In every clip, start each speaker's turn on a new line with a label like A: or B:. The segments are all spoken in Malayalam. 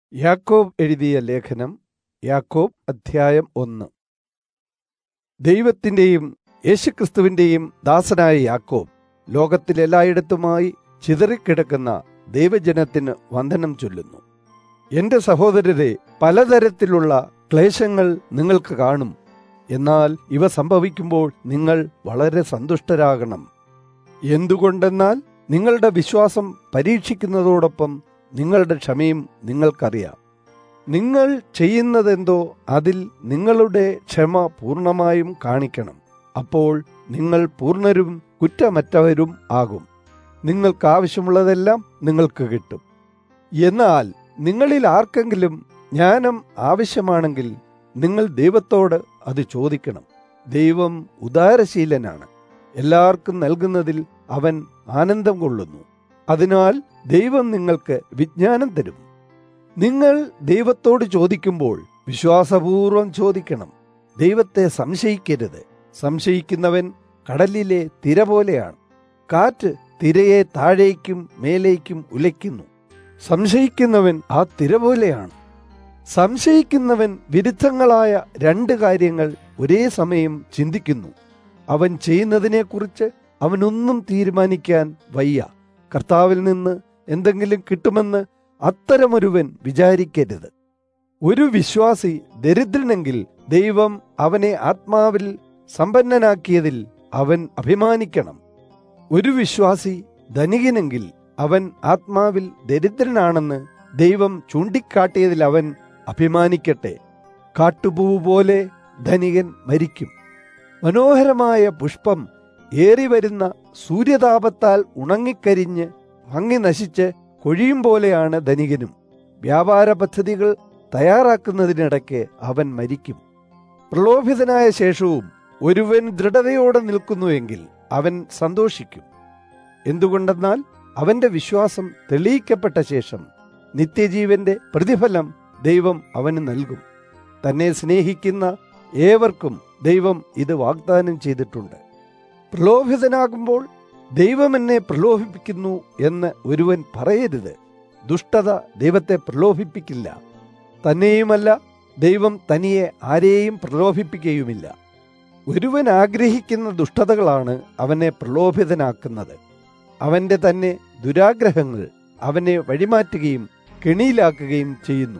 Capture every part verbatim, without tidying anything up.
A: യാക്കോബ് എഴുതിയ ലേഖനം. യാക്കോബ് അധ്യായം ഒന്ന്. ദൈവത്തിന്റെയും യേശുക്രിസ്തുവിന്റെയും ദാസനായ യാക്കോബ്, ലോകത്തിലെല്ലായിടത്തുമായി ചിതറിക്കിടക്കുന്ന ദൈവജനത്തിന് വന്ദനം ചൊല്ലുന്നു. എന്റെ സഹോദരരെ, പലതരത്തിലുള്ള ക്ലേശങ്ങൾ നിങ്ങൾക്ക് കാണും. എന്നാൽ ഇവ സംഭവിക്കുമ്പോൾ നിങ്ങൾ വളരെ സന്തുഷ്ടരാകണം. എന്തുകൊണ്ടെന്നാൽ നിങ്ങളുടെ വിശ്വാസം പരീക്ഷിക്കുന്നതോടൊപ്പം നിങ്ങളുടെ ക്ഷമയും നിങ്ങൾക്കറിയാം. നിങ്ങൾ ചെയ്യുന്നതെന്തോ അതിൽ നിങ്ങളുടെ ക്ഷമ പൂർണ്ണമായും കാണിക്കണം. അപ്പോൾ നിങ്ങൾ പൂർണ്ണരും കുറ്റമറ്റവരും ആകും. നിങ്ങൾക്കാവശ്യമുള്ളതെല്ലാം നിങ്ങൾക്ക് കിട്ടും. എന്നാൽ നിങ്ങളിൽ ആർക്കെങ്കിലും ജ്ഞാനം ആവശ്യമാണെങ്കിൽ നിങ്ങൾ ദൈവത്തോട് അത് ചോദിക്കണം. ദൈവം ഉദാരശീലനാണ്, എല്ലാവർക്കും നൽകുന്നതിൽ അവൻ ആനന്ദം കൊള്ളുന്നു. അതിനാൽ ദൈവം നിങ്ങൾക്ക് വിജ്ഞാനം തരും. നിങ്ങൾ ദൈവത്തോട് ചോദിക്കുമ്പോൾ വിശ്വാസപൂർവം ചോദിക്കണം. ദൈവത്തെ സംശയിക്കരുത്. സംശയിക്കുന്നവൻ കടലിലെ തിര പോലെയാണ്. കാറ്റ് തിരയെ താഴേക്കും മേലേക്കും ഉലയ്ക്കുന്നു. സംശയിക്കുന്നവൻ ആ തിര പോലെയാണ്. സംശയിക്കുന്നവൻ വിരുദ്ധങ്ങളായ രണ്ട് കാര്യങ്ങൾ ഒരേ സമയം ചിന്തിക്കുന്നു. അവൻ ചെയ്യുന്നതിനെക്കുറിച്ച് അവനൊന്നും തീരുമാനിക്കാൻ വയ്യ. കർത്താവിൽ നിന്ന് എന്തെങ്കിലും കിട്ടുമെന്ന് അത്തരമൊരുവൻ വിചാരിക്കരുത്. ഒരു വിശ്വാസി ദരിദ്രനെങ്കിൽ ദൈവം അവനെ ആത്മാവിൽ സമ്പന്നനാക്കിയതിൽ അവൻ അഭിമാനിക്കണം. ഒരു വിശ്വാസി ധനികനെങ്കിൽ അവൻ ആത്മാവിൽ ദരിദ്രനാണെന്ന് ദൈവം ചൂണ്ടിക്കാട്ടിയതിൽ അവൻ അഭിമാനിക്കട്ടെ. കാട്ടുപൂവ് പോലെ ധനികൻ മരിക്കും. മനോഹരമായ പുഷ്പം ഏറിവരുന്ന സൂര്യതാപത്താൽ ഉണങ്ങിക്കരിഞ്ഞ് മങ്ങി നശിച്ച് കൊഴിയും പോലെയാണ് ധനികനും. വ്യാപാര പദ്ധതികൾ തയ്യാറാക്കുന്നതിനിടയ്ക്ക് അവൻ മരിക്കും. പ്രലോഭിതനായ ശേഷവും ഒരുവൻ ദൃഢതയോടെ നിൽക്കുന്നുവെങ്കിൽ അവൻ സന്തോഷിക്കും. എന്തുകൊണ്ടെന്നാൽ അവന്റെ വിശ്വാസം തെളിയിക്കപ്പെട്ട ശേഷം നിത്യജീവന്റെ പ്രതിഫലം ദൈവം അവന് നൽകും. തന്നെ സ്നേഹിക്കുന്ന ഏവർക്കും ദൈവം ഇത് വാഗ്ദാനം ചെയ്തിട്ടുണ്ട്. പ്രലോഭിതനാകുമ്പോൾ ദൈവം എന്നെ പ്രലോഭിപ്പിക്കുന്നു എന്ന് ഒരുവൻ പറയരുത്. ദുഷ്ടത ദൈവത്തെ പ്രലോഭിപ്പിക്കില്ല. തന്നെയുമല്ല, ദൈവം തനിയെ ആരെയും പ്രലോഭിപ്പിക്കുകയുമില്ല. ഒരുവൻ ആഗ്രഹിക്കുന്ന ദുഷ്ടതകളാണ് അവനെ പ്രലോഭിതനാക്കുന്നത്. അവന്റെ തന്നെ ദുരാഗ്രഹങ്ങൾ അവനെ വഴിമാറ്റുകയും കെണിയിലാക്കുകയും ചെയ്യുന്നു.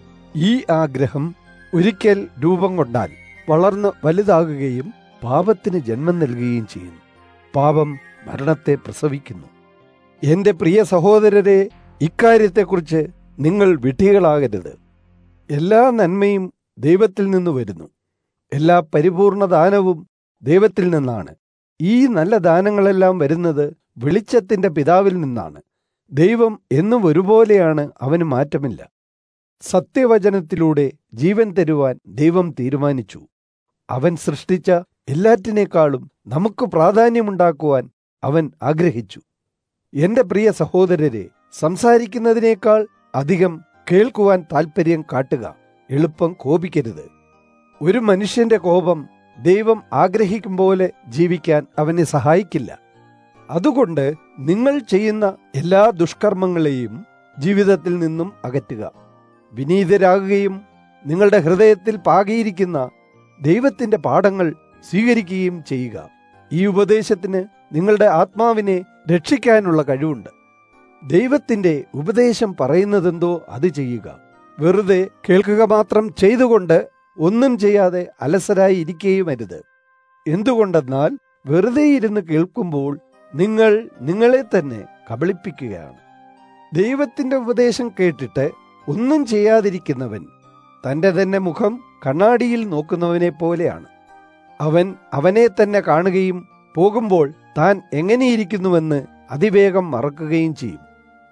A: ഈ ആഗ്രഹം ഒരിക്കൽ രൂപം കൊണ്ടാൽ വളർന്ന് വലുതാകുകയും പാപത്തിന് ജന്മം നൽകുകയും ചെയ്യുന്നു. പാപം മരണത്തെ പ്രസവിക്കുന്നു. എന്റെ പ്രിയ സഹോദരരെ, ഇക്കാര്യത്തെക്കുറിച്ച് നിങ്ങൾ വിഡ്ഢികളാകരുത്. എല്ലാ നന്മയും ദൈവത്തിൽ നിന്ന് വരുന്നു. എല്ലാ പരിപൂർണ ദാനവും ദൈവത്തിൽ നിന്നാണ്. ഈ നല്ല ദാനങ്ങളെല്ലാം വരുന്നത് വെളിച്ചത്തിന്റെ പിതാവിൽ നിന്നാണ്. ദൈവം എന്നും ഒരുപോലെയാണ്, അവന് മാറ്റമില്ല. സത്യവചനത്തിലൂടെ ജീവൻ തരുവാൻ ദൈവം തീരുമാനിച്ചു. അവൻ സൃഷ്ടിച്ച എല്ലാറ്റിനേക്കാളും നമുക്ക് പ്രാധാന്യമുണ്ടാക്കുവാൻ അവൻ ആഗ്രഹിച്ചു. എന്റെ പ്രിയ സഹോദരരെ, സംസാരിക്കുന്നതിനേക്കാൾ അധികം കേൾക്കുവാൻ താൽപ്പര്യം കാട്ടുക. എളുപ്പം കോപിക്കരുത്. ഒരു മനുഷ്യന്റെ കോപം ദൈവം ആഗ്രഹിക്കും പോലെ ജീവിക്കാൻ അവനെ സഹായിക്കില്ല. അതുകൊണ്ട് നിങ്ങൾ ചെയ്യുന്ന എല്ലാ ദുഷ്കർമ്മങ്ങളെയും ജീവിതത്തിൽ നിന്നും അകറ്റുക. വിനീതരാകുകയും നിങ്ങളുടെ ഹൃദയത്തിൽ പാകിയിരിക്കുന്ന ദൈവത്തിന്റെ പാഠങ്ങൾ സ്വീകരിക്കുകയും ചെയ്യുക. ഈ ഉപദേശത്തിന് നിങ്ങളുടെ ആത്മാവിനെ രക്ഷിക്കാനുള്ള കഴിവുണ്ട്. ദൈവത്തിന്റെ ഉപദേശം പറയുന്നതെന്തോ അത് ചെയ്യുക. വെറുതെ കേൾക്കുക മാത്രം ചെയ്തുകൊണ്ട് ഒന്നും ചെയ്യാതെ അലസരായി ഇരിക്കുകയുമരുത്. എന്തുകൊണ്ടെന്നാൽ വെറുതെ ഇരുന്ന് കേൾക്കുമ്പോൾ നിങ്ങൾ നിങ്ങളെ തന്നെ കബളിപ്പിക്കുകയാണ്. ദൈവത്തിന്റെ ഉപദേശം കേട്ടിട്ട് ഒന്നും ചെയ്യാതിരിക്കുന്നവൻ തന്റെ തന്നെ മുഖം കണ്ണാടിയിൽ നോക്കുന്നവനെ പോലെയാണ്. അവൻ അവനെ തന്നെ കാണുകയും പോകുമ്പോൾ താൻ എങ്ങനെയിരിക്കുന്നുവെന്ന് അതിവേഗം മറക്കുകയും ചെയ്യും.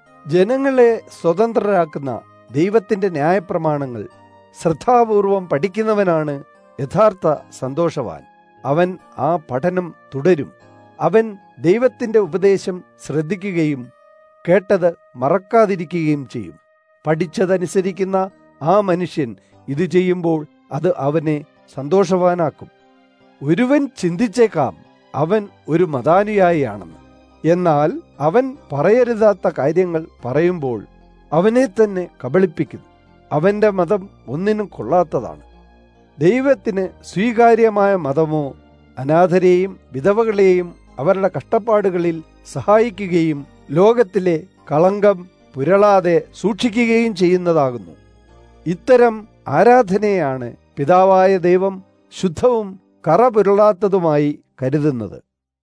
A: ജനങ്ങളെ സ്വതന്ത്രരാക്കുന്ന ദൈവത്തിന്റെ ന്യായപ്രമാണങ്ങൾ ശ്രദ്ധാപൂർവം പഠിക്കുന്നവനാണ് യഥാർത്ഥ സന്തോഷവാൻ. അവൻ ആ പഠനം തുടരും. അവൻ ദൈവത്തിന്റെ ഉപദേശം ശ്രദ്ധിക്കുകയും കേട്ടത് മറക്കാതിരിക്കുകയും ചെയ്യും. പഠിച്ചതനുസരിക്കുന്ന ആ മനുഷ്യൻ ഇത് ചെയ്യുമ്പോൾ അത് അവനെ സന്തോഷവാനാക്കും. ഒരുവൻ ചിന്തിച്ചേക്കാം, അവൻ ഒരു മതാനുയായിയാണെന്ന്. എന്നാൽ അവൻ പറയരുതാത്ത കാര്യങ്ങൾ പറയുമ്പോൾ അവനെ തന്നെ കബളിപ്പിക്കുന്നു. അവന്റെ മതം ഒന്നിനും കൊള്ളാത്തതാണ്. ദൈവത്തിന് സ്വീകാര്യമായ മതമോ അനാഥരെയും വിധവകളെയും അവരുടെ കഷ്ടപ്പാടുകളിൽ സഹായിക്കുകയും ലോകത്തിലെ കളങ്കം പുരളാതെ സൂക്ഷിക്കുകയും ചെയ്യുന്നതാകുന്നു. ഇത്തരം ആരാധനയാണ് പിതാവായ ദൈവം ശുദ്ധവും കറ പുരളാത്തതുമായി കരുതുന്നത്.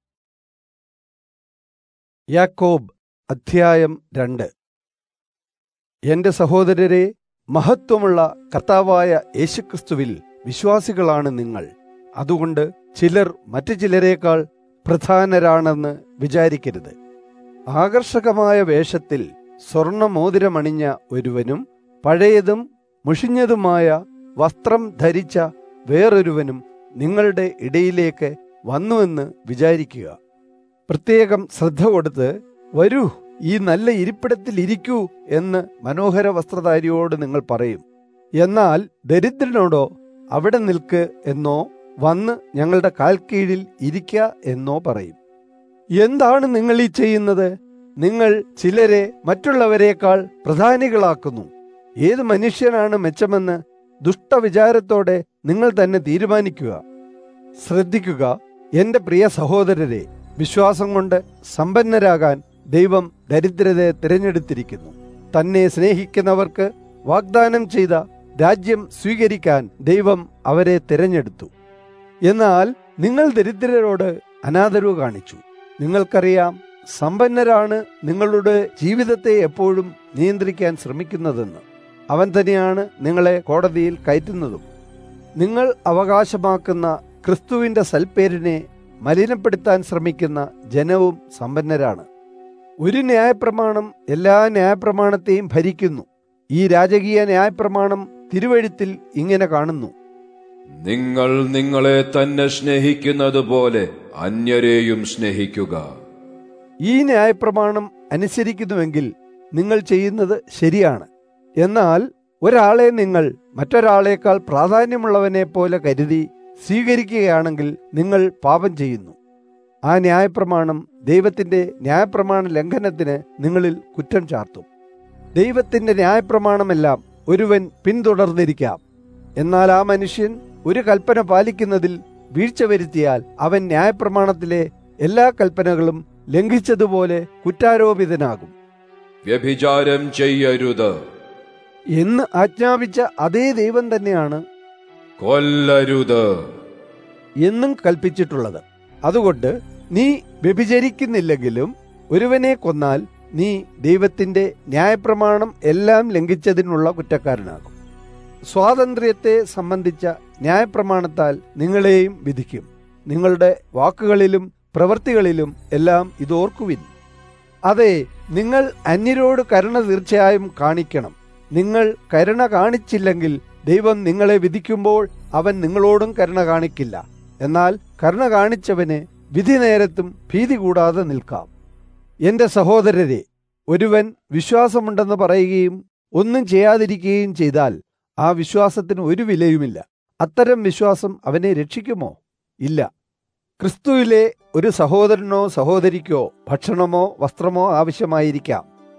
A: യാക്കോബ് അധ്യായം രണ്ട്. എന്റെ സഹോദരരെ, മഹത്വമുള്ള കർത്താവായ യേശുക്രിസ്തുവിൽ വിശ്വാസികളാണ് നിങ്ങൾ. അതുകൊണ്ട് ചിലർ മറ്റു ചിലരേക്കാൾ പ്രധാനരാണെന്ന് വിചാരിക്കരുത്. ആകർഷകമായ വേഷത്തിൽ സ്വർണമോതിരമണിഞ്ഞ ഒരുവനും പഴയതും മുഷിഞ്ഞതുമായ വസ്ത്രം ധരിച്ച വേറൊരുവനും നിങ്ങളുടെ ഇടയിലേക്ക് വന്നുവെന്ന് വിചാരിക്കുക. പ്രത്യേകം ശ്രദ്ധ കൊടുത്ത് വരൂ, ഈ നല്ല ഇരിപ്പിടത്തിൽ ഇരിക്കൂ എന്ന് മനോഹര വസ്ത്രധാരിയോട് നിങ്ങൾ പറയും. എന്നാൽ ദരിദ്രനോടോ അവിടെ നിൽക്ക് എന്നോ വന്ന് ഞങ്ങളുടെ കാൽ കീഴിൽ ഇരിക്ക എന്നോ പറയും. എന്താണ് നിങ്ങൾ ഈ ചെയ്യുന്നത്? നിങ്ങൾ ചിലരെ മറ്റുള്ളവരെക്കാൾ പ്രധാനികളാക്കുന്നു. ഏത് മനുഷ്യനാണ് മെച്ചമെന്ന് ദുഷ്ടവിചാരത്തോടെ നിങ്ങൾ തന്നെ തീരുമാനിക്കുക. ശ്രദ്ധിക്കുക, എന്റെ പ്രിയ സഹോദരരെ, വിശ്വാസം കൊണ്ട് സമ്പന്നരാകാൻ ദൈവം ദരിദ്രരെ തിരഞ്ഞെടുത്തിരിക്കുന്നു. തന്നെ സ്നേഹിക്കുന്നവർക്ക് വാഗ്ദാനം ചെയ്ത രാജ്യം സ്വീകരിക്കാൻ ദൈവം അവരെ തിരഞ്ഞെടുത്തു. എന്നാൽ നിങ്ങൾ ദരിദ്രരോട് അനാദരവ് കാണിച്ചു. നിങ്ങൾക്കറിയാം, സമ്പന്നരാണ് നിങ്ങളുടെ ജീവിതത്തെ എപ്പോഴും നിയന്ത്രിക്കാൻ ശ്രമിക്കുന്നതെന്ന്. അവൻ തന്നെയാണ് നിങ്ങളെ കോടതിയിൽ കയറ്റുന്നതും. നിങ്ങൾ അവകാശമാക്കുന്ന ക്രിസ്തുവിന്റെ സൽപ്പേരിനെ മലിനപ്പെടുത്താൻ ശ്രമിക്കുന്ന ജനവും സമ്പന്നരാണ്. ഒരു ന്യായപ്രമാണം എല്ലാ ന്യായപ്രമാണത്തെയും ഭരിക്കുന്നു. ഈ രാജകീയ ന്യായപ്രമാണം തിരുവെഴുത്തിൽ ഇങ്ങനെ കാണുന്നു:
B: നിങ്ങൾ നിങ്ങളെ തന്നെ സ്നേഹിക്കുന്നത് പോലെ അന്യരെയും സ്നേഹിക്കുക.
A: ഈ ന്യായപ്രമാണം അനുസരിക്കുന്നുവെങ്കിൽ നിങ്ങൾ ചെയ്യുന്നത് ശരിയാണ്. എന്നാൽ ഒരാളെ നിങ്ങൾ മറ്റൊരാളേക്കാൾ പ്രാധാന്യമുള്ളവനെ പോലെ കരുതി സ്വീകരിക്കുകയാണെങ്കിൽ നിങ്ങൾ പാപം ചെയ്യുന്നു. ആ ന്യായപ്രമാണം ദൈവത്തിന്റെ ന്യായപ്രമാണ ലംഘനത്തിന് നിങ്ങളിൽ കുറ്റം ചാർത്തും. ദൈവത്തിന്റെ ന്യായപ്രമാണമെല്ലാം ഒരുവൻ പിന്തുടർന്നിരിക്കാം. എന്നാൽ ആ മനുഷ്യൻ ഒരു കൽപ്പന പാലിക്കുന്നതിൽ വീഴ്ച വരുത്തിയാൽ അവൻ ന്യായപ്രമാണത്തിലെ എല്ലാ കൽപ്പനകളും ലംഘിച്ചതുപോലെ കുറ്റാരോപിതനാകും.
B: വ്യഭിചാരം ചെയ്യരുത്
A: എന്ന് ആജ്ഞാപിച്ച അതേ ദൈവം തന്നെയാണ്
B: കൊല്ലരുത്
A: എന്നും കൽപ്പിച്ചിട്ടുള്ളത്. അതുകൊണ്ട് നീ വ്യഭിചരിക്കുന്നില്ലെങ്കിലും ഒരുവനെ കൊന്നാൽ നീ ദൈവത്തിന്റെ ന്യായപ്രമാണം എല്ലാം ലംഘിച്ചതിനുള്ള കുറ്റക്കാരനാകും. സ്വാതന്ത്ര്യത്തെ സംബന്ധിച്ച ന്യായപ്രമാണത്താൽ നിങ്ങളെയും വിധിക്കും. നിങ്ങളുടെ വാക്കുകളിലും പ്രവൃത്തികളിലും എല്ലാം ഇതോർക്കുവിൻ. അതെ, നിങ്ങൾ അന്യരോട് കരുണ തീർച്ചയായും കാണിക്കണം. നിങ്ങൾ കരുണ കാണിച്ചില്ലെങ്കിൽ ദൈവം നിങ്ങളെ വിധിക്കുമ്പോൾ അവൻ നിങ്ങളോടും കരുണ കാണിക്കില്ല. എന്നാൽ കരുണ കാണിച്ചവന് വിധി നേരത്തും ഭീതി കൂടാതെ നിൽക്കാം. എന്റെ സഹോദരരെ, ഒരുവൻ വിശ്വാസമുണ്ടെന്ന് പറയുകയും ഒന്നും ചെയ്യാതിരിക്കുകയും ചെയ്താൽ ആ വിശ്വാസത്തിന് ഒരു വിലയുമില്ല. അത്തരം വിശ്വാസം അവനെ രക്ഷിക്കുമോ? ഇല്ല. ക്രിസ്തുവിലെ ഒരു സഹോദരനോ സഹോദരിക്കോ ഭക്ഷണമോ വസ്ത്രമോ ആവശ്യമായിരിക്കാം.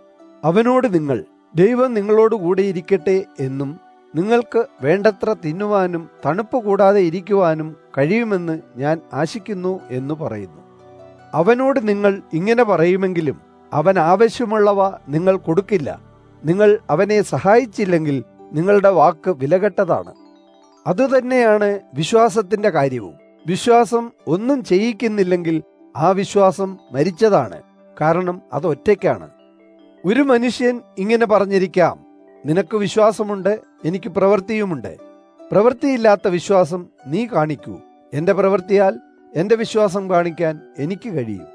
A: അവനോട് നിങ്ങൾ ദൈവം നിങ്ങളോട് കൂടെ ഇരിക്കട്ടെ എന്നും നിങ്ങൾക്ക് വേണ്ടത്ര തിന്നുവാനും തണുപ്പ് കൂടാതെ ഇരിക്കുവാനും കഴിയുമെന്ന് ഞാൻ ആശിക്കുന്നു എന്ന് പറയുന്നു. അവനോട് നിങ്ങൾ ഇങ്ങനെ പറയുമെങ്കിലും അവൻ ആവശ്യമുള്ളവ നിങ്ങൾ കൊടുക്കില്ല. നിങ്ങൾ അവനെ സഹായിച്ചില്ലെങ്കിൽ നിങ്ങളുടെ വാക്ക് വിലകെട്ടതാണ്. അതുതന്നെയാണ് വിശ്വാസത്തിന്റെ കാര്യവും. വിശ്വാസം ഒന്നും ചെയ്യിക്കുന്നില്ലെങ്കിൽ ആ വിശ്വാസം മരിച്ചതാണ്. കാരണം അത് ഒറ്റയ്ക്കാണ്. ഒരു മനുഷ്യൻ ഇങ്ങനെ പറഞ്ഞിരിക്കാം: നിനക്ക് വിശ്വാസമുണ്ട്, എനിക്ക് പ്രവൃത്തിയുമുണ്ട്. പ്രവൃത്തിയില്ലാത്ത വിശ്വാസം നീ കാണിക്കൂ. എന്റെ പ്രവൃത്തിയാൽ എന്റെ വിശ്വാസം കാണിക്കാൻ എനിക്ക് കഴിയും.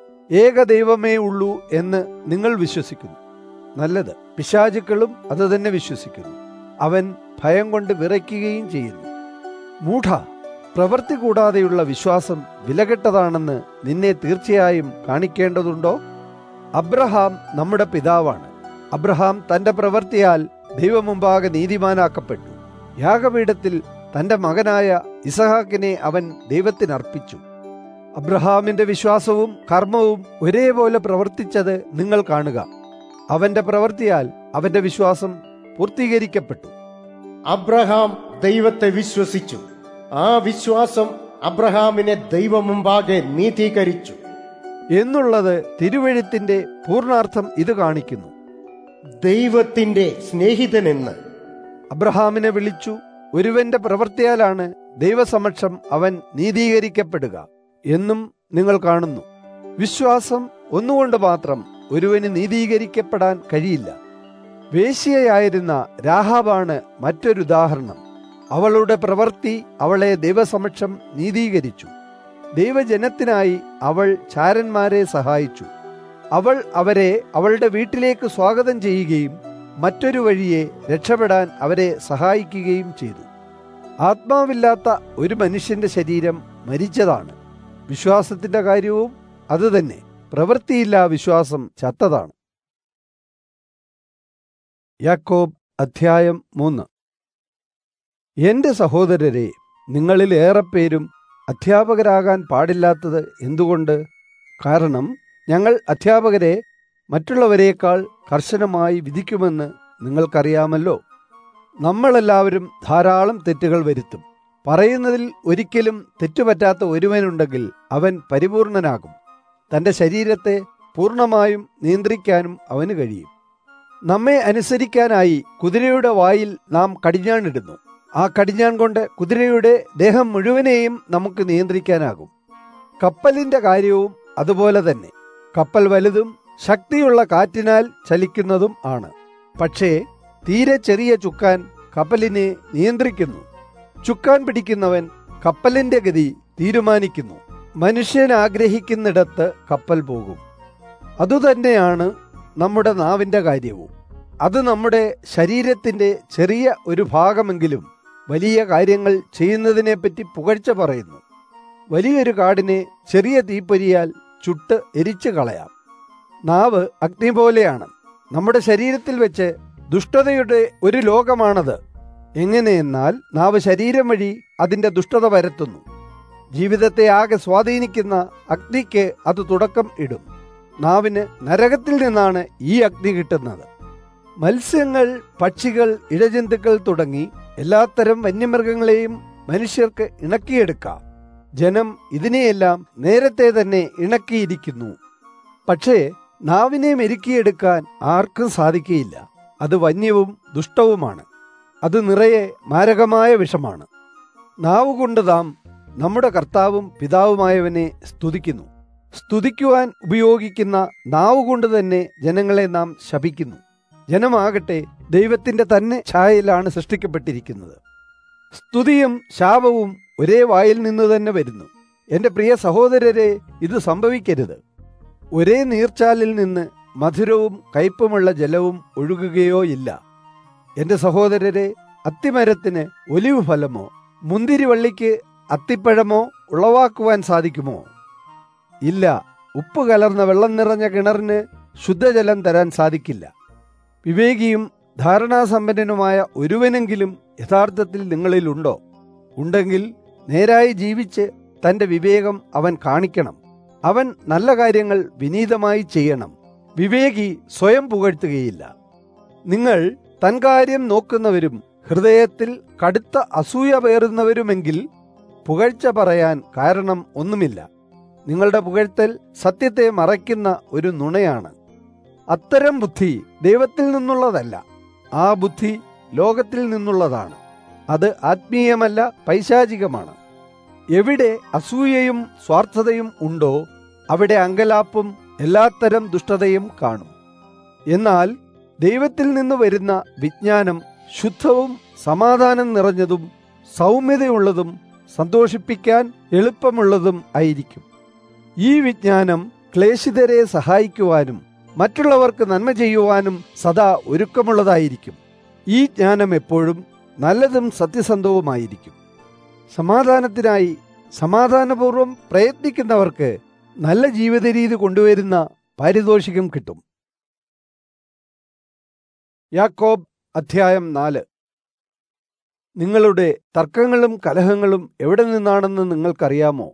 A: ഏക ദൈവമേ ഉള്ളൂ എന്ന് നിങ്ങൾ വിശ്വസിക്കുന്നു. നല്ലത്. പിശാചുക്കളും അത് തന്നെ വിശ്വസിക്കുന്നു. അവൻ ഭയം കൊണ്ട് വിറയ്ക്കുകയും ചെയ്യുന്നു. മൂഢ, പ്രവൃത്തി കൂടാതെയുള്ള വിശ്വാസം വിലകെട്ടതാണെന്ന് നിന്നെ തീർച്ചയായും കാണിക്കേണ്ടതുണ്ടോ? അബ്രഹാം നമ്മുടെ പിതാവാണ്. അബ്രഹാം തന്റെ പ്രവൃത്തിയാൽ ദൈവമുമ്പാകെ നീതിമാനാക്കപ്പെട്ടു. യാഗപീഠത്തിൽ തന്റെ മകനായ ഇസഹാക്കിനെ അവൻ ദൈവത്തിന് അർപ്പിച്ചു. അബ്രഹാമിന്റെ വിശ്വാസവും കർമ്മവും ഒരേപോലെ പ്രവർത്തിച്ചത് നിങ്ങൾ കാണുക. അവന്റെ പ്രവൃത്തിയാൽ അവന്റെ വിശ്വാസം പൂർത്തീകരിക്കപ്പെട്ടു.
C: അബ്രഹാം ദൈവത്തെ വിശ്വസിച്ചു, ആ വിശ്വാസം അബ്രഹാമിനെ ദൈവമുമ്പാകെ നീതീകരിച്ചു
A: എന്നുള്ളത് തിരുവെഴുത്തിന്റെ പൂർണ്ണാർത്ഥം ഇത് കാണിക്കുന്നു.
C: ദൈവത്തിന്റെ സ്നേഹിതനെന്ന്
A: അബ്രഹാമിനെ വിളിച്ചു. ഒരുവന്റെ പ്രവൃത്തിയാലാണ് ദൈവസമക്ഷം അവൻ നീതീകരിക്കപ്പെടുക എന്നും നിങ്ങൾ കാണുന്നു. വിശ്വാസം ഒന്നുകൊണ്ട് മാത്രം ഒരുവന് നീതീകരിക്കപ്പെടാൻ കഴിയില്ല. വേശ്യയായിരുന്ന രാഹാബാണ് മറ്റൊരുദാഹരണം. അവളുടെ പ്രവൃത്തി അവളെ ദൈവസമക്ഷം നീതീകരിച്ചു. ദൈവജനത്തിനായി അവൾ ചാരന്മാരെ സഹായിച്ചു. അവൾ അവരെ അവളുടെ വീട്ടിലേക്ക് സ്വാഗതം ചെയ്യുകയും മറ്റൊരു വഴിയെ രക്ഷപ്പെടാൻ അവരെ സഹായിക്കുകയും ചെയ്തു. ആത്മാവില്ലാത്ത ഒരു മനുഷ്യന്റെ ശരീരം മരിച്ചതാണ്. വിശ്വാസത്തിന്റെ കാര്യവും അതുതന്നെ. പ്രവൃത്തിയില്ലാ വിശ്വാസം ചത്തതാണ്. യാക്കോബ് അധ്യായം മൂന്ന്. എന്റെ സഹോദരരെ, നിങ്ങളിൽ ഏറെ പേരും അധ്യാപകരാകാൻ പാടില്ലാത്തത് എന്തുകൊണ്ട്? കാരണം ഞങ്ങൾ അധ്യാപകരെ മറ്റുള്ളവരെക്കാൾ കർശനമായി വിധിക്കുമെന്ന് നിങ്ങൾക്കറിയാമല്ലോ. നമ്മളെല്ലാവരും ധാരാളം തെറ്റുകൾ വരുത്തും. പറയുന്നതിൽ ഒരിക്കലും തെറ്റുപറ്റാത്ത ഒരുവനുണ്ടെങ്കിൽ അവൻ പരിപൂർണനാകും. തന്റെ ശരീരത്തെ പൂർണ്ണമായും നിയന്ത്രിക്കാനും അവന് കഴിയും. നമ്മെ അനുസരിക്കാനായി കുതിരയുടെ വായിൽ നാം കടിഞ്ഞാണിടുന്നു. ആ കടിഞ്ഞാൺ കൊണ്ട് കുതിരയുടെ ദേഹം മുഴുവനെയും നമുക്ക് നിയന്ത്രിക്കാനാകും. കപ്പലിന്റെ കാര്യവും അതുപോലെ തന്നെ. കപ്പൽ വലുതും ശക്തിയുള്ള കാറ്റിനാൽ ചലിക്കുന്നതും ആണ്. പക്ഷേ തീരെ ചെറിയ ചുക്കാൻ കപ്പലിനെ നിയന്ത്രിക്കുന്നു. ചുക്കാൻ പിടിക്കുന്നവൻ കപ്പലിന്റെ ഗതി തീരുമാനിക്കുന്നു. മനുഷ്യൻ ആഗ്രഹിക്കുന്നിടത്ത് കപ്പൽ പോകും. അതുതന്നെയാണ് നമ്മുടെ നാവിന്റെ കാര്യവും. അത് നമ്മുടെ ശരീരത്തിന്റെ ചെറിയ ഒരു ഭാഗമെങ്കിലും വലിയ കാര്യങ്ങൾ ചെയ്യുന്നതിനെപ്പറ്റി പുകഴ്ച പറയുന്നു. വലിയൊരു കാടിനെ ചെറിയ തീപ്പൊരിയാൽ ചുട്ട് എരിച്ചു കളയാം. നാവ് അഗ്നി പോലെയാണ്. നമ്മുടെ ശരീരത്തിൽ വെച്ച് ദുഷ്ടതയുടെ ഒരു ലോകമാണത്. എങ്ങനെയെന്നാൽ നാവ് ശരീരം വഴി അതിന്റെ ദുഷ്ടത പരത്തുന്നു. ജീവിതത്തെ ആകെ സ്വാധീനിക്കുന്ന അഗ്നിക്ക് അത് തുടക്കം ഇടും. നാവിന് നരകത്തിൽ നിന്നാണ് ഈ അഗ്നി കിട്ടുന്നത്. മത്സ്യങ്ങൾ, പക്ഷികൾ, ഇഴജന്തുക്കൾ തുടങ്ങി എല്ലാത്തരം വന്യമൃഗങ്ങളെയും മനുഷ്യർക്ക് ഇണക്കിയെടുക്കാം. ജനം ഇതിനെയെല്ലാം നേരത്തെ തന്നെ ഇണക്കിയിരിക്കുന്നു. പക്ഷേ നാവിനെ മെരുക്കിയെടുക്കാൻ ആർക്കും സാധിക്കുകയില്ല. അത് വന്യവും ദുഷ്ടവുമാണ്. അത് നിറയെ മാരകമായ വിഷമാണ്. നാവുകൊണ്ട് നാം നമ്മുടെ കർത്താവും പിതാവുമായവനെ സ്തുതിക്കുന്നു. സ്തുതിക്കുവാൻ ഉപയോഗിക്കുന്ന നാവുകൊണ്ട് തന്നെ ജനങ്ങളെ നാം ശപിക്കുന്നു. ജനമാകട്ടെ ദൈവത്തിന്റെ തന്നെ ഛായയിലാണ് സൃഷ്ടിക്കപ്പെട്ടിരിക്കുന്നത്. സ്തുതിയും ശാപവും ഒരേ വായിൽ നിന്ന് തന്നെ വരുന്നു. എന്റെ പ്രിയ സഹോദരരെ, ഇത് സംഭവിക്കരുത്. ഒരേ നീർച്ചാലിൽ നിന്ന് മധുരവും കയ്പുമുള്ള ജലവും ഒഴുകുകയോ ഇല്ല. എന്റെ സഹോദരരെ, അത്തിമരത്തിന് ഒലിവ് ഫലമോ മുന്തിരിവള്ളിക്ക് അത്തിപ്പഴമോ ഉളവാക്കുവാൻ സാധിക്കുമോ? ഇല്ല. ഉപ്പ് കലർന്ന വെള്ളം നിറഞ്ഞ കിണറിന് ശുദ്ധജലം തരാൻ സാധിക്കില്ല. വിവേകിയും ധാരണാസമ്പന്നനുമായ ഒരുവനെങ്കിലും യഥാർത്ഥത്തിൽ നിങ്ങളിലുണ്ടോ? ഉണ്ടെങ്കിൽ നേരായി ജീവിച്ച് തന്റെ വിവേകം അവൻ കാണിക്കണം. അവൻ നല്ല കാര്യങ്ങൾ വിനീതമായി ചെയ്യണം. വിവേകി സ്വയം പുകഴ്ത്തുകയില്ല. നിങ്ങൾ തൻകാര്യം നോക്കുന്നവരും ഹൃദയത്തിൽ കടുത്ത അസൂയ പേറുന്നവരുമെങ്കിൽ പുകഴ്ച പറയാൻ കാരണം ഒന്നുമില്ല. നിങ്ങളുടെ പുകഴ്ത്തൽ സത്യത്തെ മറയ്ക്കുന്ന ഒരു നുണയാണ്. അത്തരം ബുദ്ധി ദൈവത്തിൽ നിന്നുള്ളതല്ല. ആ ബുദ്ധി ലോകത്തിൽ നിന്നുള്ളതാണ്. അത് ആത്മീയമല്ല, പൈശാചികമാണ്. എവിടെ അസൂയയും സ്വാർത്ഥതയും ഉണ്ടോ അവിടെ അങ്കലാപ്പും എല്ലാത്തരം ദുഷ്ടതയും കാണും. എന്നാൽ ദൈവത്തിൽ നിന്ന് വരുന്ന വിജ്ഞാനം ശുദ്ധവും സമാധാനം നിറഞ്ഞതും സൗമ്യതയുള്ളതും സന്തോഷിപ്പിക്കാൻ എളുപ്പമുള്ളതും ആയിരിക്കും. ഈ വിജ്ഞാനം ക്ലേശിതരെ സഹായിക്കുവാനും മറ്റുള്ളവർക്ക് നന്മ ചെയ്യുവാനും സദാ ഒരുക്കമുള്ളതായിരിക്കും. ഈ ജ്ഞാനം എപ്പോഴും നല്ലതും സത്യസന്ധവുമായിരിക്കും. സമാധാനത്തിനായി സമാധാനപൂർവം പ്രയത്നിക്കുന്നവർക്ക് നല്ല ജീവിത രീതി കൊണ്ടുവരുന്ന പാരിതോഷികം കിട്ടും. യാക്കോബ് അധ്യായം നാല്. നിങ്ങളുടെ തർക്കങ്ങളും കലഹങ്ങളും എവിടെ നിന്നാണെന്ന് നിങ്ങൾക്കറിയാമോ?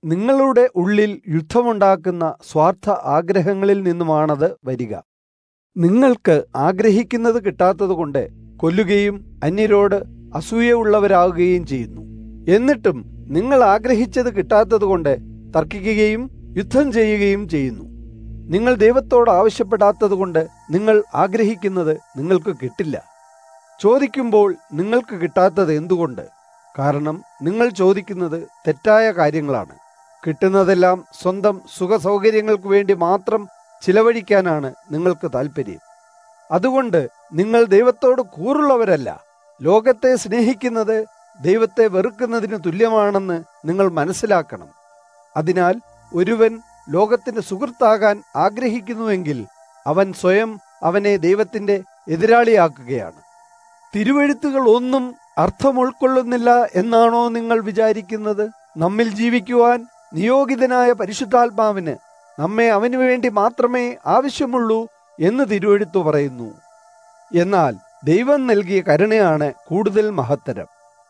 A: നിങ്ങളുടെ ഉള്ളിൽ യുദ്ധമുണ്ടാക്കുന്ന സ്വാർത്ഥ ആഗ്രഹങ്ങളിൽ നിന്നുമാണത് വരിക. നിങ്ങൾക്ക് ആഗ്രഹിക്കുന്നത് കിട്ടാത്തതുകൊണ്ട് കൊല്ലുകയും അന്യരോട് അസൂയയുള്ളവരാകുകയും ചെയ്യുന്നു. എന്നിട്ടും നിങ്ങൾ ആഗ്രഹിച്ചത് കിട്ടാത്തതുകൊണ്ട് തർക്കിക്കുകയും യുദ്ധം ചെയ്യുകയും ചെയ്യുന്നു. നിങ്ങൾ ദൈവത്തോട് ആവശ്യപ്പെടാത്തതുകൊണ്ട് നിങ്ങൾ ആഗ്രഹിക്കുന്നത് നിങ്ങൾക്ക് കിട്ടില്ല. ചോദിക്കുമ്പോൾ നിങ്ങൾക്ക് കിട്ടാത്തത് എന്തുകൊണ്ട്? കാരണം നിങ്ങൾ ചോദിക്കുന്നത് തെറ്റായ കാര്യങ്ങളാണ്. കിട്ടുന്നതെല്ലാം സ്വന്തം സുഖസൗകര്യങ്ങൾക്ക് വേണ്ടി മാത്രം ചിലവഴിക്കാനാണ് നിങ്ങൾക്ക് താല്പര്യം. അതുകൊണ്ട് നിങ്ങൾ ദൈവത്തോട് കൂറുള്ളവരല്ല. ലോകത്തെ സ്നേഹിക്കുന്നത് ദൈവത്തെ വെറുക്കുന്നതിന് തുല്യമാണെന്ന് നിങ്ങൾ മനസ്സിലാക്കണം. അതിനാൽ ഒരുവൻ ലോകത്തിന്റെ സുഹൃത്താകാൻ ആഗ്രഹിക്കുന്നുവെങ്കിൽ അവൻ സ്വയം അവനെ ദൈവത്തിന്റെ എതിരാളിയാക്കുകയാണ്. തിരുവെഴുത്തുകൾ ഒന്നും അർത്ഥം ഉൾക്കൊള്ളുന്നില്ല എന്നാണോ നിങ്ങൾ വിചാരിക്കുന്നത്? നമ്മിൽ ജീവിക്കുവാൻ നിയോഗിതനായ പരിശുദ്ധാത്മാവിന് നമ്മെ അവനു വേണ്ടി മാത്രമേ ആവശ്യമുള്ളൂ എന്ന് തിരുവെഴുത്തു പറയുന്നു. എന്നാൽ ദൈവം നൽകിയ കരുണയാണ് കൂടുതൽ മഹത്തരം.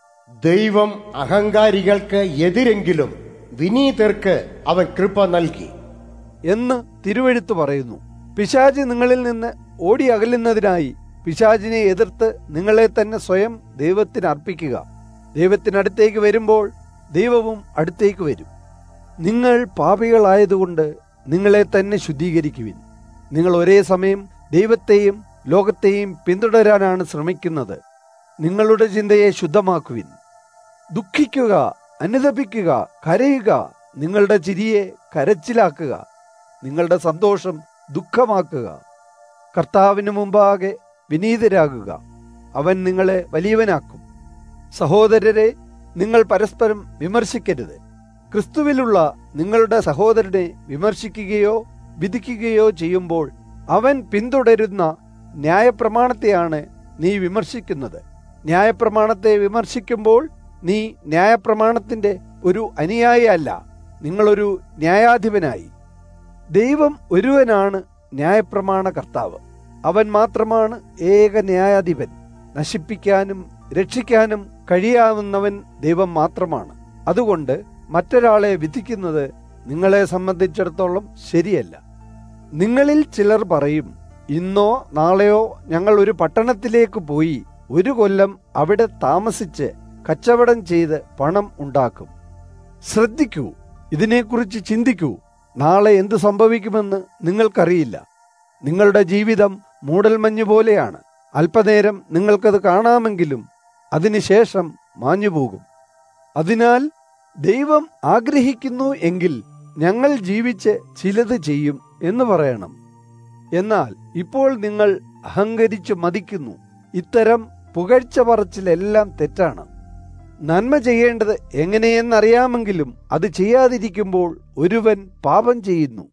C: ദൈവം അഹങ്കാരികൾക്ക് എതിരെങ്കിലും വിനീതർക്ക് അവൻ കൃപ നൽകി
A: എന്ന് തിരുവെഴുത്ത് പറയുന്നു. പിശാച് നിങ്ങളിൽ നിന്ന് ഓടി അകലുന്നതിനായി പിശാചിനെ എതിർത്ത് നിങ്ങളെ തന്നെ സ്വയം ദൈവത്തിന് അർപ്പിക്കുക. ദൈവത്തിനടുത്തേക്ക് വരുമ്പോൾ ദൈവവും അടുത്തേക്ക് വരും. നിങ്ങൾ പാപികളായതുകൊണ്ട് നിങ്ങളെ തന്നെ ശുദ്ധീകരിക്കുവിൻ. നിങ്ങൾ ഒരേ സമയം ദൈവത്തെയും ലോകത്തെയും പിന്തുടരാനാണ് ശ്രമിക്കുന്നത്. നിങ്ങളുടെ ചിന്തയെ ശുദ്ധമാക്കുവിൻ. ദുഃഖിക്കുക, അനുതപിക്കുക, കരയുക. നിങ്ങളുടെ ചിരിയെ കരച്ചിലാക്കുക, നിങ്ങളുടെ സന്തോഷം ദുഃഖമാക്കുക. കർത്താവിന് മുമ്പാകെ വിനീതരാകുക, അവൻ നിങ്ങളെ വലിയവനാക്കും. സഹോദരരെ, നിങ്ങൾ പരസ്പരം വിമർശിക്കരുത്. ക്രിസ്തുവിലുള്ള നിങ്ങളുടെ സഹോദരനെ വിമർശിക്കുകയോ വിധിക്കുകയോ ചെയ്യുമ്പോൾ അവൻ പിന്തുടരുന്ന ന്യായപ്രമാണത്തെയാണ് നീ വിമർശിക്കുന്നത്. ന്യായപ്രമാണത്തെ വിമർശിക്കുമ്പോൾ നീ ന്യായപ്രമാണത്തിന്റെ ഒരു അനുയായി അല്ല, നിങ്ങളൊരു ന്യായാധിപനായി. ദൈവം ഒരുവനാണ് ന്യായപ്രമാണ കർത്താവ്. അവൻ മാത്രമാണ് ഏക ന്യായാധിപൻ. നശിപ്പിക്കാനും രക്ഷിക്കാനും കഴിയാവുന്നവൻ ദൈവം മാത്രമാണ്. അതുകൊണ്ട് മറ്റൊരാളെ വിധിക്കുന്നത് നിങ്ങളെ സംബന്ധിച്ചിടത്തോളം ശരിയല്ല. നിങ്ങളിൽ ചിലർ പറയും, ഇന്നോ നാളെയോ ഞങ്ങൾ ഒരു പട്ടണത്തിലേക്ക് പോയി ഒരു കൊല്ലം അവിടെ താമസിച്ച് കച്ചവടം ചെയ്ത് പണം ഉണ്ടാക്കും. ശ്രദ്ധിക്കൂ, ഇതിനെക്കുറിച്ച് ചിന്തിക്കൂ. നാളെ എന്തു സംഭവിക്കുമെന്ന് നിങ്ങൾക്കറിയില്ല. നിങ്ങളുടെ ജീവിതം മൂടൽമഞ്ഞ് പോലെയാണ്. അല്പനേരം നിങ്ങൾക്കത് കാണാമെങ്കിലും അതിനുശേഷം മാഞ്ഞുപോകും. അതിനാൽ ദൈവം ആഗ്രഹിക്കുന്നു എങ്കിൽ ഞങ്ങൾ ജീവിച്ച് ചിലത് ചെയ്യും എന്ന് പറയണം. എന്നാൽ ഇപ്പോൾ നിങ്ങൾ അഹങ്കരിച്ചു മതിക്കുന്നു. ഇത്തരം പുകഴ്ച പറച്ചിലെല്ലാം തെറ്റാണ്. നന്മ ചെയ്യേണ്ടത് എങ്ങനെയെന്നറിയാമെങ്കിലും അത് ചെയ്യാതിരിക്കുമ്പോൾ ഒരുവൻ പാപം ചെയ്യുന്നു.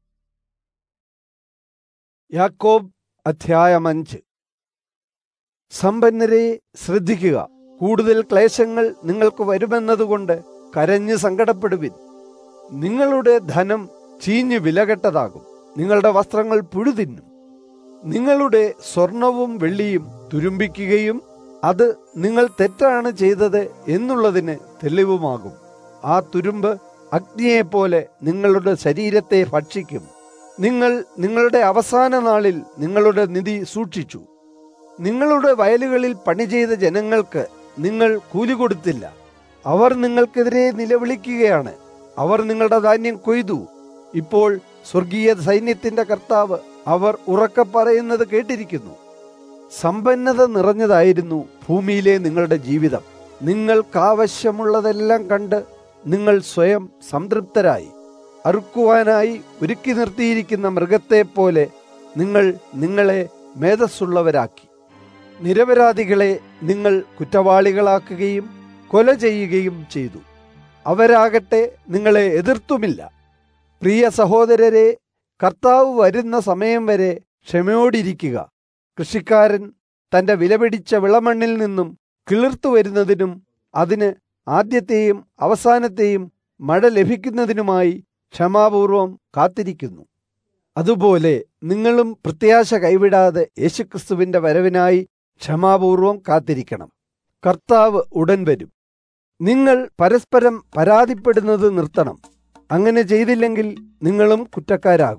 A: യാക്കോബ് അധ്യായം അഞ്ച്. സമ്പന്നരെ ശ്രദ്ധിക്കുക, കൂടുതൽ ക്ലേശങ്ങൾ നിങ്ങൾക്ക് വരുമെന്നതുകൊണ്ട് കരഞ്ഞ് സങ്കടപ്പെടുവിൻ. നിങ്ങളുടെ ധനം ചീഞ്ഞു വിലകെട്ടതാകും, നിങ്ങളുടെ വസ്ത്രങ്ങൾ പുഴുതിന്നും. നിങ്ങളുടെ സ്വർണവും വെള്ളിയും തുരുമ്പിക്കുകയും അത് നിങ്ങൾ തെറ്റാണ് ചെയ്തത് എന്നുള്ളതിന് തെളിവുമാകും. ആ തുരുമ്പ് അഗ്നിയെപ്പോലെ നിങ്ങളുടെ ശരീരത്തെ ഭക്ഷിക്കും. നിങ്ങൾ നിങ്ങളുടെ അവസാന നാളിൽ നിങ്ങളുടെ നിധി സൂക്ഷിച്ചു. നിങ്ങളുടെ വയലുകളിൽ പണി ചെയ്ത ജനങ്ങൾക്ക് നിങ്ങൾ കൂലി കൊടുത്തില്ല. അവർ നിങ്ങൾക്കെതിരെ നിലവിളിക്കുകയാണ്. അവർ നിങ്ങളുടെ ധാന്യം കൊയ്തു. ഇപ്പോൾ സ്വർഗീയ സൈന്യത്തിന്റെ കർത്താവ് അവർ ഉറക്കെ പറയുന്നത് കേട്ടിരിക്കുന്നു. സമ്പന്നത നിറഞ്ഞതായിരുന്നു ഭൂമിയിലെ നിങ്ങളുടെ ജീവിതം. നിങ്ങൾക്കാവശ്യമുള്ളതെല്ലാം കണ്ട് നിങ്ങൾ സ്വയം സംതൃപ്തരായി. അറുക്കുവാനായി ഒരുക്കി നിർത്തിയിരിക്കുന്ന മൃഗത്തെപ്പോലെ നിങ്ങൾ നിങ്ങളെ മേധസ്സുള്ളവരാക്കി. നിരപരാധികളെ നിങ്ങൾ കുറ്റവാളികളാക്കുകയും കൊല ചെയ്യുകയും ചെയ്തു. അവരാകട്ടെ നിങ്ങളെ എതിർത്തുമില്ല. പ്രിയ സഹോദരരെ, കർത്താവ് വരുന്ന സമയം വരെ ക്ഷമയോടിരിക്കുക. കൃഷിക്കാരൻ തന്റെ വിലപിടിച്ച വിളമണ്ണിൽ നിന്നും കിളിർത്തു വരുന്നതിനും അതിന് ആദ്യത്തെയും അവസാനത്തെയും മഴ ലഭിക്കുന്നതിനുമായി ക്ഷമാപൂർവം കാത്തിരിക്കുന്നു. അതുപോലെ നിങ്ങളും പ്രത്യാശ കൈവിടാതെ യേശുക്രിസ്തുവിന്റെ വരവിനായി ക്ഷമാപൂർവം കാത്തിരിക്കണം. കർത്താവ് ഉടൻ വരും. നിങ്ങൾ പരസ്പരം പരാതിപ്പെടുന്നത് നിർത്തണം. അങ്ങനെ ചെയ്തില്ലെങ്കിൽ നിങ്ങളും കുറ്റക്കാരാകും.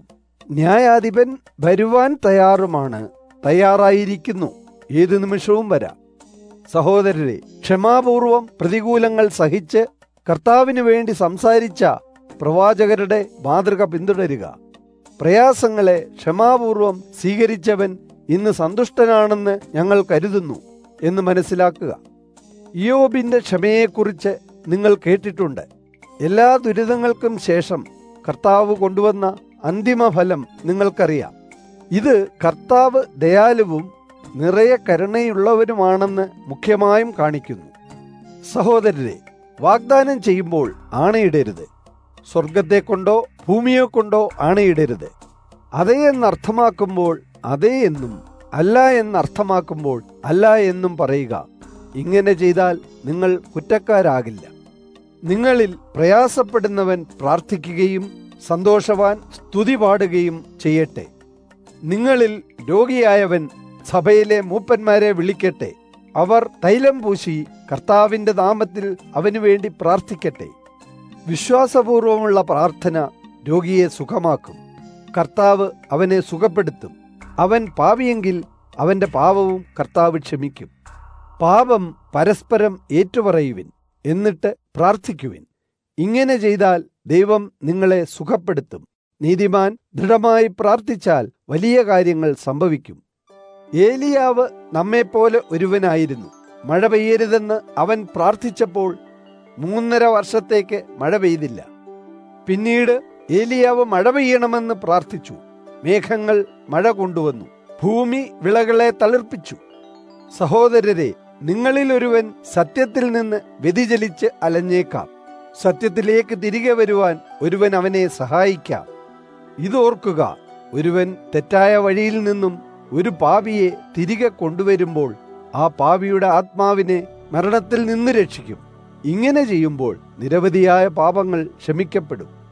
A: ന്യായാധിപൻ വരുവാൻ തയ്യാറുമാണ്, തയ്യാറായിരിക്കുന്നു, ഏതു നിമിഷവും വരാം. സഹോദരരെ, ക്ഷമാപൂർവം പ്രതികൂലങ്ങൾ സഹിച്ച് കർത്താവിനു വേണ്ടി സംസാരിച്ച പ്രവാചകരുടെ മാതൃക പിന്തുടരുക. പ്രയാസങ്ങളെ ക്ഷമാപൂർവം സ്വീകരിച്ചവൻ ഇന്ന് സന്തുഷ്ടനാണെന്ന് ഞങ്ങൾ കരുതുന്നു എന്ന് മനസ്സിലാക്കുക. ഇയ്യോബിന്റെ ക്ഷമയെക്കുറിച്ച് നിങ്ങൾ കേട്ടിട്ടുണ്ട്. എല്ലാ ദുരിതങ്ങൾക്കും ശേഷം കർത്താവ് കൊണ്ടുവന്ന അന്തിമഫലം നിങ്ങൾക്കറിയാം. ഇത് കർത്താവ് ദയാലുവും നിറയെ കരുണയുള്ളവനുമാണെന്ന് മുഖ്യമായും കാണിക്കുന്നു. സഹോദരരെ, വാഗ്ദാനം ചെയ്യുമ്പോൾ ആണയിടരുത്. സ്വർഗത്തെ കൊണ്ടോ ഭൂമിയെ കൊണ്ടോ ആണയിടരുത്. അതേ എന്നർത്ഥമാക്കുമ്പോൾ അതേ എന്നും അല്ല എന്നർത്ഥമാക്കുമ്പോൾ അല്ല എന്നും പറയുക. ഇങ്ങനെ ചെയ്താൽ നിങ്ങൾ കുറ്റക്കാരാകില്ല. നിങ്ങളിൽ പ്രയാസപ്പെടുന്നവൻ പ്രാർത്ഥിക്കുകയും സന്തോഷവാൻ സ്തുതി പാടുകയും ചെയ്യട്ടെ. നിങ്ങളിൽ രോഗിയായവൻ സഭയിലെ മൂപ്പന്മാരെ വിളിക്കട്ടെ. അവർ തൈലം പൂശി കർത്താവിന്റെ നാമത്തിൽ അവനു വേണ്ടി പ്രാർത്ഥിക്കട്ടെ. വിശ്വാസപൂർവമുള്ള പ്രാർത്ഥന രോഗിയെ സുഖമാക്കും. കർത്താവ് അവനെ സുഖപ്പെടുത്തും. അവൻ പാപിയെങ്കിൽ അവന്റെ പാപവും കർത്താവ് ക്ഷമിക്കും. പാപം പരസ്പരം ഏറ്റുപറയുവിൻ, എന്നിട്ട് പ്രാർത്ഥിക്കുവിൻ. ഇങ്ങനെ ചെയ്താൽ ദൈവം നിങ്ങളെ സുഖപ്പെടുത്തും. നീതിമാൻ ദൃഢമായി പ്രാർത്ഥിച്ചാൽ വലിയ കാര്യങ്ങൾ സംഭവിക്കും. ഏലിയാവ് നമ്മെപ്പോലെ ഒരുവനായിരുന്നു. മഴ പെയ്യരുതെന്ന് അവൻ പ്രാർത്ഥിച്ചപ്പോൾ മൂന്നര വർഷത്തേക്ക് മഴ പെയ്തില്ല. പിന്നീട് ഏലിയാവ് മഴ പെയ്യണമെന്ന് പ്രാർത്ഥിച്ചു. മേഘങ്ങൾ മഴ കൊണ്ടുവന്നു. ഭൂമി വിളകളെ തളിർപ്പിച്ചു. സഹോദരരെ, നിങ്ങളിൽ ഒരുവൻ സത്യത്തിൽ നിന്ന് വ്യതിചലിച്ച് അലഞ്ഞേക്കാം. സത്യത്തിലേക്ക് തിരികെ വരുവാൻ ഒരുവൻ അവനെ സഹായിക്കാം. ഇതോർക്കുക, ഒരുവൻ തെറ്റായ വഴിയിൽ നിന്നും ഒരു പാപിയെ തിരികെ കൊണ്ടുവരുമ്പോൾ ആ പാപിയുടെ ആത്മാവിനെ മരണത്തിൽ നിന്ന് രക്ഷിക്കും. ഇങ്ങനെ ചെയ്യുമ്പോൾ നിരവധിയായ പാപങ്ങൾ ക്ഷമിക്കപ്പെടും.